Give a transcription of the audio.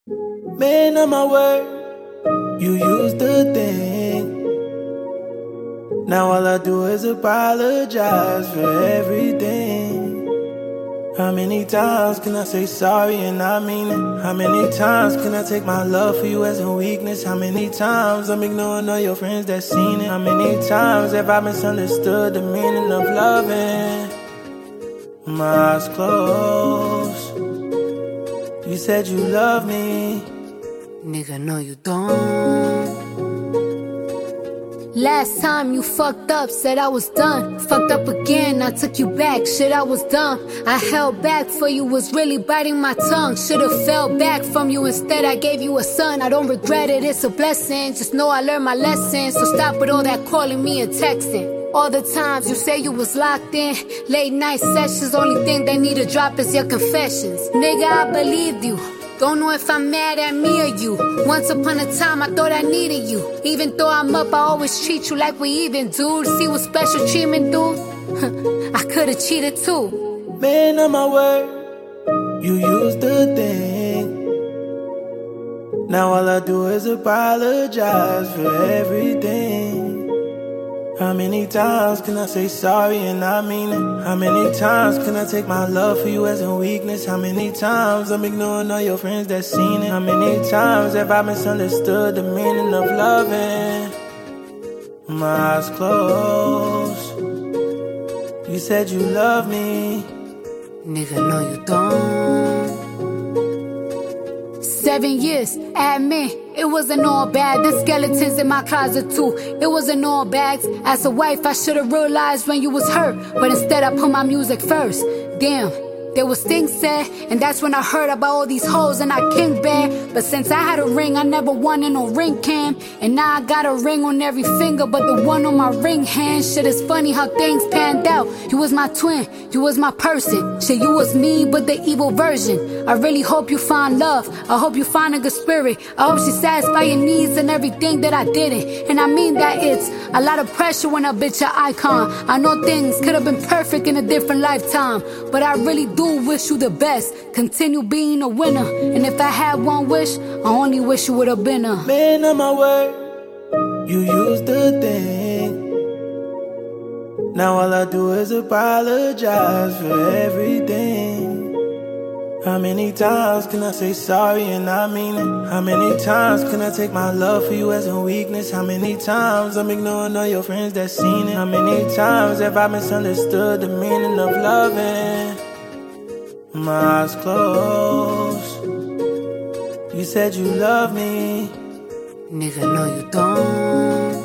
Man of my word, you used the thing. Now all I do is apologize for everything. How many times can I say sorry and I mean it? How many times can I take my love for you as a weakness? How many times I'm ignoring all your friends that seen it? How many times have I misunderstood the meaning of loving? My eyes closed. You said you love me. Nigga, no you don't. Last time you fucked up, said I was done. Fucked up again, I took you back, shit I was dumb. I held back for you, was really biting my tongue. Should've fell back from you, instead I gave you a son. I don't regret it, it's a blessing. Just know I learned my lesson. So stop with all that calling me and texting. All the times you say you was locked in, late night sessions, only thing they need to drop is your confessions. Nigga, I believed you. Don't know if I'm mad at me or you. Once upon a time I thought I needed you. Even though I'm up, I always treat you like we even, dude. See what special treatment do? I could've cheated too. Man of my word, you used the thing. Now all I do is apologize for everything. How many times can I say sorry and I mean it? How many times can I take my love for you as a weakness? How many times I'm ignoring all your friends that seen it? How many times have I misunderstood the meaning of loving? My eyes closed. You said you love me. Nigga, no you don't. 7 years, admit, it wasn't all bad. The skeletons in my closet too, it wasn't all bags. As a wife, I should've realized when you was hurt, but instead I put my music first. Damn, there was things said, and that's when I heard about all these hoes and I king bad. But since I had a ring, I never wanted no ring cam. And now I got a ring on every finger but the one on my ring hand. Shit, is funny how things panned out. You was my twin, you was my person. Shit, you was me, but the evil version. I really hope you find love, I hope you find a good spirit. I hope she satisfy your needs and everything that I didn't. And I mean that it's a lot of pressure when a bitch your icon. I know things could've been perfect in a different lifetime, but I really do wish you the best. Continue being a winner. And if I had one wish, I only wish you would've been a man of my word, you used the thing. Now all I do is apologize for everything. How many times can I say sorry and I mean it? How many times can I take my love for you as a weakness? How many times I'm ignoring all your friends that seen it? How many times have I misunderstood the meaning of loving? My eyes closed. You said you love me. Nigga, no you don't.